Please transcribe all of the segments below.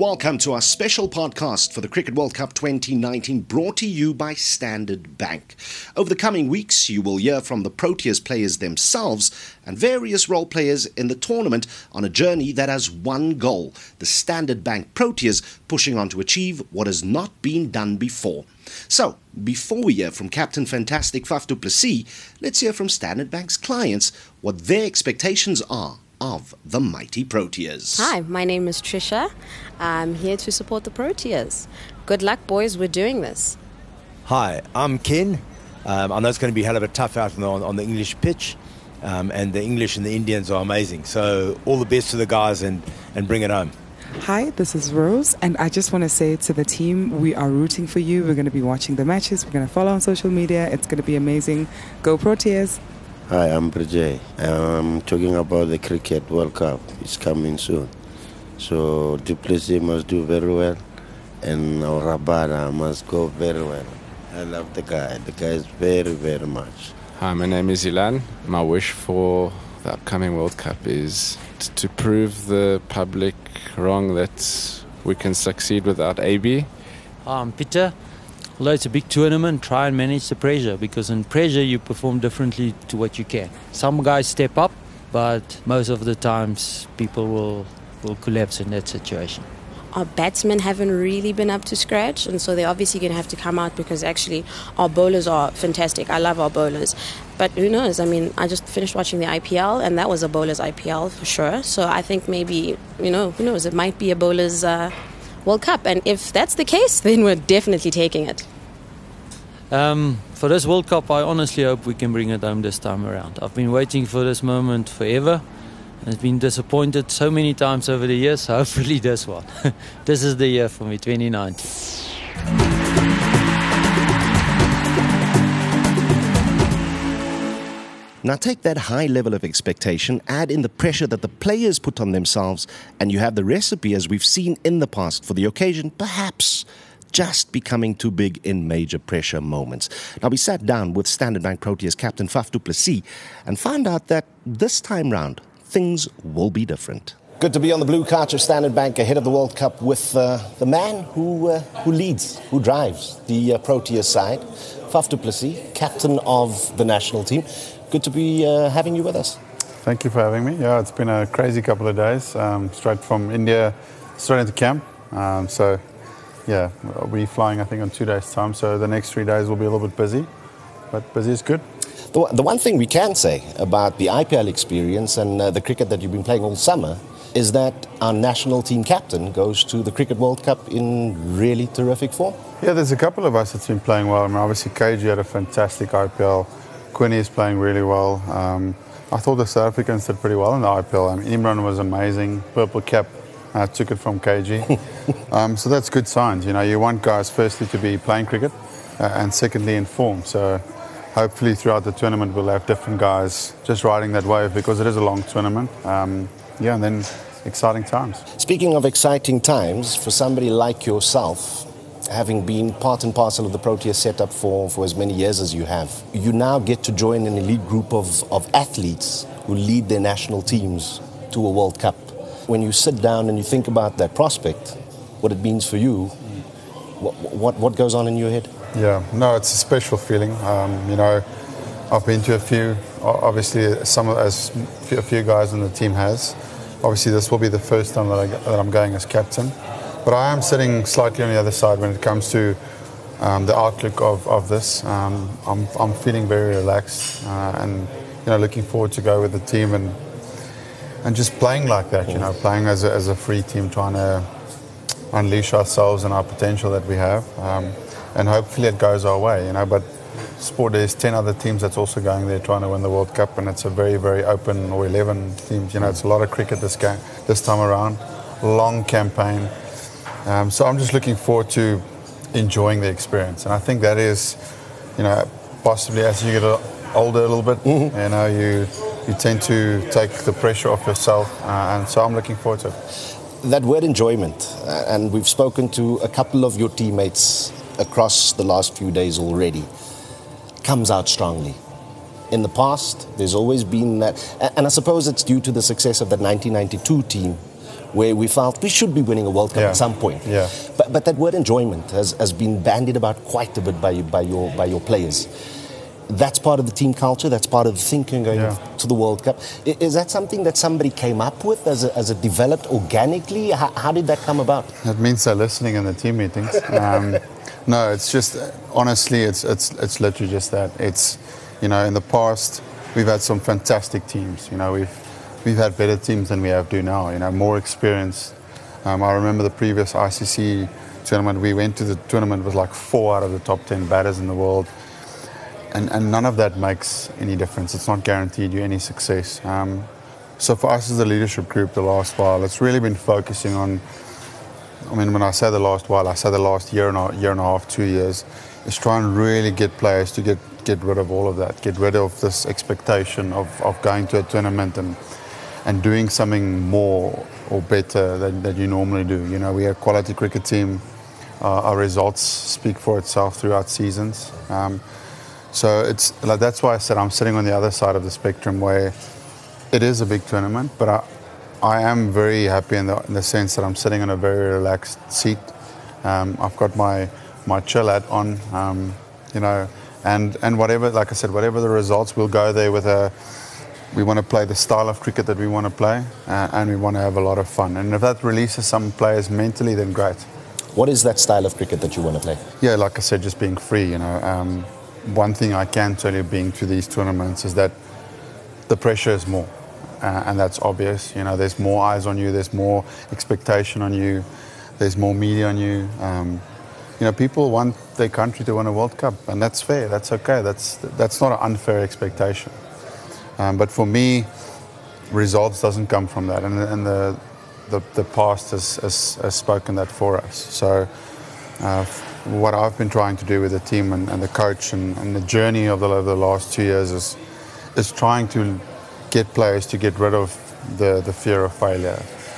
Welcome to our special podcast for the Cricket World Cup 2019, brought to you by Standard Bank. Over the coming weeks, you will hear from the Proteas players themselves and various role players in the tournament on a journey that has one goal: the Standard Bank Proteas pushing on to achieve what has not been done before. So, before we hear from Captain Fantastic Faf du Plessis, let's hear from Standard Bank's clients what their expectations are of the mighty Proteas. Hi, my name is Trisha. I'm here to support the Proteas. Good luck, boys. We're doing this. Hi, I'm Ken. I know it's going to be a hell of a tough out on the English pitch, and the English and the Indians are amazing. So all the best to the guys and bring it home. Hi, this is Rose, and I just want to say to the team, we are rooting for you. We're going to be watching the matches. We're going to follow on social media. It's going to be amazing. Go Proteas! Hi, I'm Brajay. I'm talking about the Cricket World Cup. It's coming soon. So du Plessis must do very well, and our Rabada must go very well. I love the guy. The guy is very, very much. Hi, my name is Ilan. My wish for the upcoming World Cup is to prove the public wrong that we can succeed without AB. I'm Peter. Although it's a big tournament, try and manage the pressure, because in pressure you perform differently to what you can. Some guys step up, but most of the times people will collapse in that situation. Our batsmen haven't really been up to scratch, and so they're obviously going to have to come out, because actually our bowlers are fantastic. I love our bowlers. But who knows? I mean, I just finished watching the IPL, and that was a bowler's IPL for sure. So I think maybe, who knows, it might be a bowler's World Cup. And if that's the case, then we're definitely taking it. For this World Cup, I honestly hope we can bring it home this time around. I've been waiting for this moment forever. I've been disappointed so many times over the years, so hopefully this one. This is the year for me, 2019. Now take that high level of expectation, add in the pressure that the players put on themselves, and you have the recipe as we've seen in the past for the occasion, perhaps just becoming too big in major pressure moments. Now we sat down with Standard Bank Proteas captain Faf du Plessis and found out that this time round, things will be different. Good to be on the blue couch of Standard Bank ahead of the World Cup with the man who leads, who drives the Proteas side, Faf du Plessis, captain of the national team. Good to be having you with us. Thank you for having me. Yeah, it's been a crazy couple of days, straight from India, straight into camp. Yeah, we're flying, I think, on 2 days' time, so the next 3 days will be a little bit busy, but busy is good. The one thing we can say about the IPL experience and the cricket that you've been playing all summer is that our national team captain goes to the Cricket World Cup in really terrific form. Yeah, there's a couple of us that's been playing well. I mean, obviously, KG had a fantastic IPL. Quinny is playing really well. I thought the South Africans did pretty well in the IPL. I mean, Imran was amazing. Purple cap, took it from KG. So that's good signs. You know, you want guys firstly to be playing cricket and secondly in form. So hopefully throughout the tournament we'll have different guys just riding that wave, because it is a long tournament. And then exciting times. Speaking of exciting times, for somebody like yourself, having been part and parcel of the Proteas setup for as many years as you have, you now get to join an elite group of athletes who lead their national teams to a World Cup. When you sit down and you think about that prospect, what it means for you, what goes on in your head? Yeah, no, it's a special feeling. I've been to a few, obviously a few guys on the team has. Obviously this will be the first time that I'm going as captain. But I am sitting slightly on the other side when it comes to the outlook of this. I'm feeling very relaxed and looking forward to go with the team and just playing like that. Playing as a free team, trying to unleash ourselves and our potential that we have, and hopefully it goes our way. But sport, there's 10 other teams that's also going there trying to win the World Cup, and it's a very, very open, or 11 teams. It's a lot of cricket this time around, long campaign. So I'm just looking forward to enjoying the experience, and I think that is, possibly as you get older a little bit, you tend to take the pressure off yourself, and so I'm looking forward to it. That word enjoyment, and we've spoken to a couple of your teammates across the last few days already, comes out strongly. In the past, there's always been that, and I suppose it's due to the success of that 1992 team, where we felt we should be winning a World Cup at some point. Yeah. But that word enjoyment has been bandied about quite a bit by your players. That's part of the team culture. That's part of the thinking going to the World Cup. Is that something that somebody came up with as it developed organically? How did that come about? That means they're listening in the team meetings. No, it's just honestly, it's literally just that. It's, you know, in the past we've had some fantastic teams. You know, we've had better teams than we do now. You know, more experience. I remember the previous ICC tournament. We went to the tournament with like 4 out of the top 10 batters in the world. And none of that makes any difference. It's not guaranteed you any success. So for us as a leadership group the last while, it's really been focusing on, I mean, when I say the last while, I say the last year and a half, 2 years, is try and really get players to get rid of all of that, get rid of this expectation of going to a tournament and doing something more or better than you normally do. You know, we are a quality cricket team. Our results speak for itself throughout seasons. So it's like, that's why I said I'm sitting on the other side of the spectrum where it is a big tournament, but I am very happy in the sense that I'm sitting in a very relaxed seat. I've got my chill hat on, you know, and whatever, like I said, whatever the results, we'll go there with we want to play the style of cricket that we want to play, and we want to have a lot of fun. And if that releases some players mentally, then great. What is that style of cricket that you want to play? Yeah, like I said, just being free, you know. One thing I can tell you being to these tournaments is that the pressure is more, and that's obvious. You know, there's more eyes on you, there's more expectation on you, there's more media on you. You know, people want their country to win a World Cup, and that's fair, that's okay, that's not an unfair expectation. But for me, results doesn't come from that, and the past has spoken that for us. So what I've been trying to do with the team and the coach and the journey of the last 2 years is trying to get players to get rid of the fear of failure.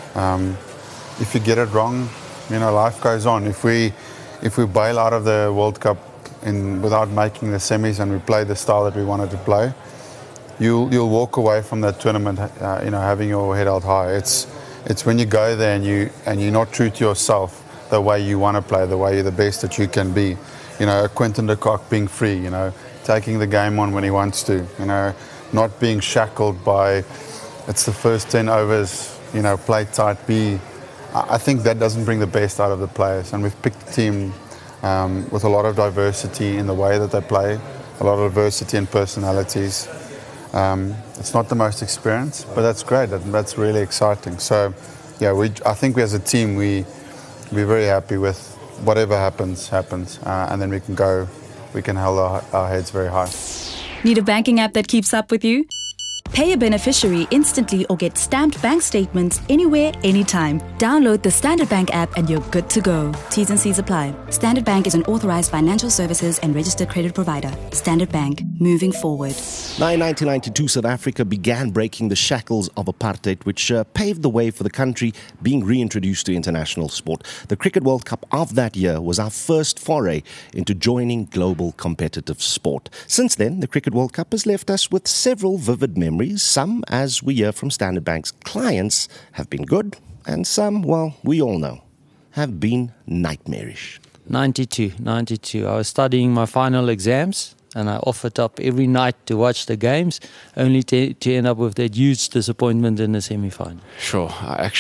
If you get it wrong, you know, life goes on. If we bail out of the World Cup without making the semis and we play the style that we wanted to play, you'll walk away from that tournament, you know, having your head held high. It's when you go there and you're not true to yourself, the way you want to play, the way you're the best that you can be. You know, Quinton de Kock being free, you know, taking the game on when he wants to, you know, not being shackled by, it's the first 10 overs, you know, play tight, I think that doesn't bring the best out of the players. And we've picked a team with a lot of diversity in the way that they play, a lot of diversity in personalities. It's not the most experienced, but that's great. That's really exciting. So, yeah, I think we as a team, we're very happy with whatever happens, and then we can hold our heads very high. Need a banking app that keeps up with you? Pay a beneficiary instantly or get stamped bank statements anywhere, anytime. Download the Standard Bank app and you're good to go. T's and C's apply. Standard Bank is an authorized financial services and registered credit provider. Standard Bank, moving forward. Now, in 1992, South Africa began breaking the shackles of apartheid, which paved the way for the country being reintroduced to international sport. The Cricket World Cup of that year was our first foray into joining global competitive sport. Since then, the Cricket World Cup has left us with several vivid memories. Some, as we hear from Standard Bank's clients, have been good, and some, well, we all know, have been nightmarish. 92. I was studying my final exams, and I offered up every night to watch the games, only to end up with that huge disappointment in the semi-final. Sure.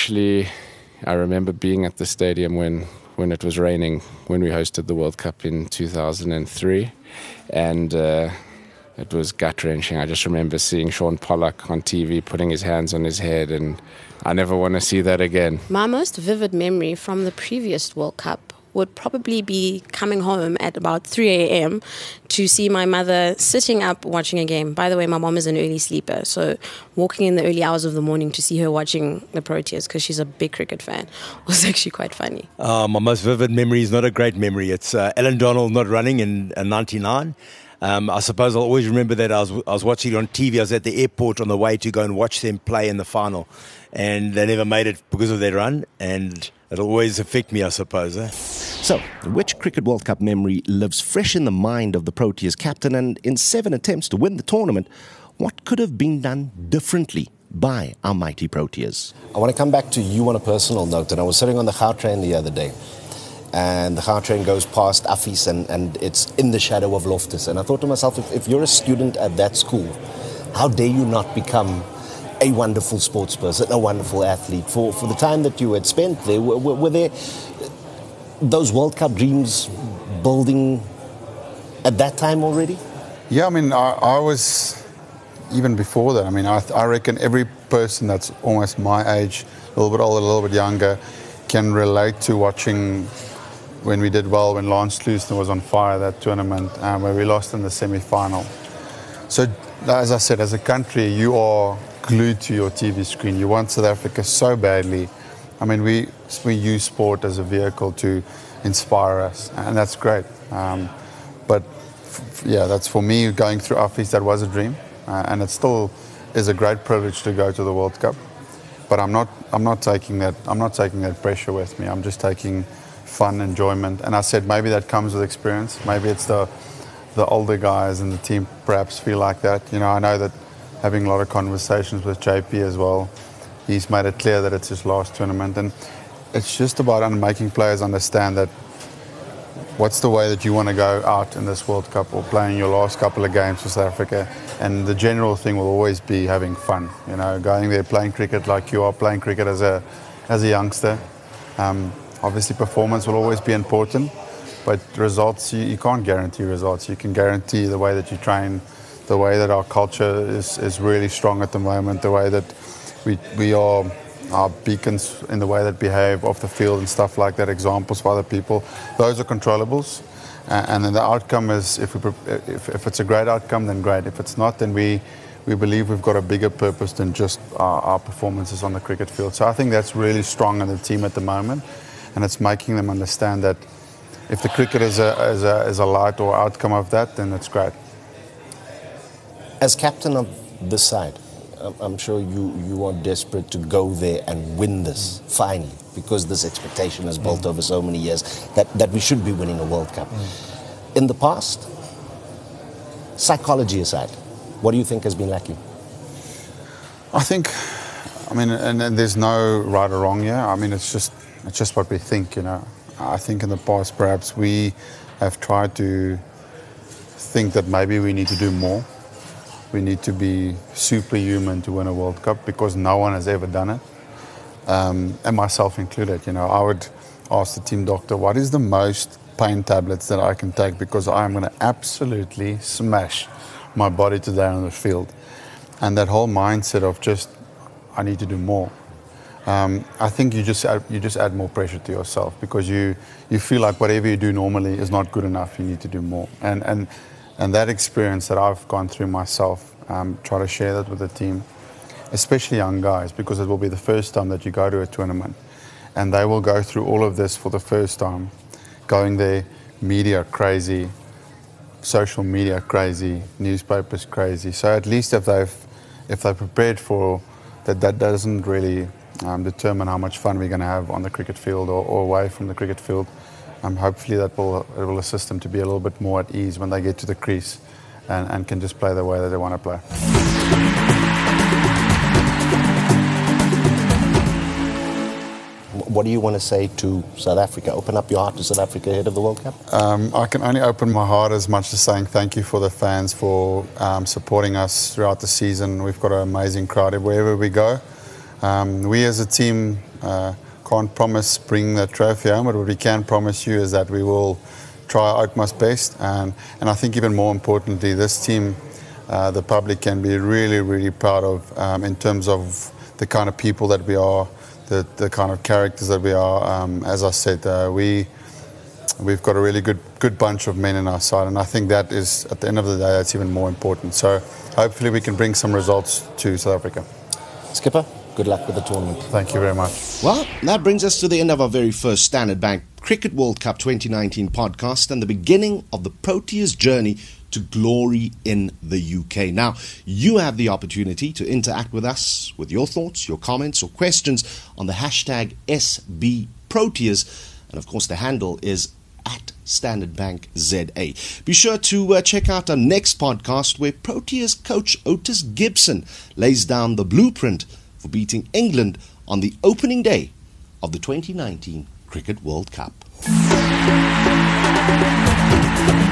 I remember being at the stadium when it was raining, when we hosted the World Cup in 2003, and it was gut-wrenching. I just remember seeing Sean Pollock on TV putting his hands on his head, and I never want to see that again. My most vivid memory from the previous World Cup would probably be coming home at about 3 a.m. to see my mother sitting up watching a game. By the way, my mom is an early sleeper, so walking in the early hours of the morning to see her watching the Proteas, because she's a big cricket fan, was actually quite funny. My most vivid memory is not a great memory. It's Alan Donald not running in 99. I suppose I'll always remember that I was watching it on TV. I was at the airport on the way to go and watch them play in the final, and they never made it because of their run, and it'll always affect me, I suppose. So, which Cricket World Cup memory lives fresh in the mind of the Proteas captain, and in 7 attempts to win the tournament, what could have been done differently by our mighty Proteas. I want to come back to you on a personal note, and I was sitting on the Gautrain the other day, and the Gautrain goes past Affies, and it's in the shadow of Loftus, and I thought to myself, if you're a student at that school, how dare you not become a wonderful sports person, a wonderful athlete? For the time that you had spent there, were there those World Cup dreams building at that time already? Yeah, I mean, I was, even before that, I mean, I reckon every person that's almost my age, a little bit older, a little bit younger, can relate to watching when we did well, when Lance Klusener was on fire, that tournament, where we lost in the semi-final. So, as I said, as a country, you are glued to your TV screen. You want South Africa so badly. I mean, we use sport as a vehicle to inspire us, and that's great. But yeah, that's for me, going through Affies, that was a dream, and it still is a great privilege to go to the World Cup. But I'm not taking that pressure with me. I'm just taking fun, enjoyment, and I said maybe that comes with experience. Maybe it's the older guys in the team perhaps feel like that. You know, I know that having a lot of conversations with JP as well, he's made it clear that it's his last tournament, and it's just about making players understand that what's the way that you want to go out in this World Cup or playing your last couple of games for South Africa. And the general thing will always be having fun, you know, going there, playing cricket like you are playing cricket as a youngster. Obviously performance will always be important, but results, you can't guarantee results. You can guarantee the way that you train, the way that our culture is really strong at the moment, the way that we are our beacons in the way that behave off the field and stuff like that, examples for other people. Those are controllables. And then the outcome is, if it's a great outcome, then great. If it's not, then we believe we've got a bigger purpose than just our performances on the cricket field. So I think that's really strong in the team at the moment, and it's making them understand that if the cricket is a light or outcome of that, then it's great. As captain of this side, I'm sure you are desperate to go there and win this finally, because this expectation is built over so many years that we should be winning a World Cup. In the past, psychology aside, what do you think has been lacking? I mean, and there's no right or wrong here. I mean, it's just what we think, you know. I think in the past, perhaps we have tried to think that maybe we need to do more. We need to be superhuman to win a World Cup because no one has ever done it, and myself included. You know, I would ask the team doctor, what is the most pain tablets that I can take because I'm going to absolutely smash my body today on the field. And that whole mindset of just, I need to do more. I think you just add more pressure to yourself because you feel like whatever you do normally is not good enough. You need to do more. And that experience that I've gone through myself, try to share that with the team, especially young guys, because it will be the first time that you go to a tournament. And they will go through all of this for the first time, going there, media crazy, social media crazy, newspapers crazy. So at least if they're prepared for that, that doesn't really determine how much fun we're going to have on the cricket field or away from the cricket field. Hopefully it will assist them to be a little bit more at ease when they get to the crease and can just play the way that they want to play. What do you want to say to South Africa? Open up your heart to South Africa ahead of the World Cup? I can only open my heart as much as saying thank you for the fans for supporting us throughout the season. We've got an amazing crowd wherever we go. We as a team can't promise bringing that trophy home, but what we can promise you is that we will try our utmost best. And I think even more importantly, this team, the public can be really, really proud of in terms of the kind of people that we are, the kind of characters that we are. As I said, we've got a really good bunch of men in our side, and I think that is, at the end of the day, that's even more important. So hopefully we can bring some results to South Africa. Skipper, good luck with the tournament. Thank you very much. Well, that brings us to the end of our very first Standard Bank Cricket World Cup 2019 podcast and the beginning of the Proteas journey to glory in the UK. Now, you have the opportunity to interact with us with your thoughts, your comments or questions on the hashtag SBProteas. And of course, the handle is at Standard Bank ZA. Be sure to check out our next podcast where Proteas coach Otis Gibson lays down the blueprint for beating England on the opening day of the 2019 Cricket World Cup.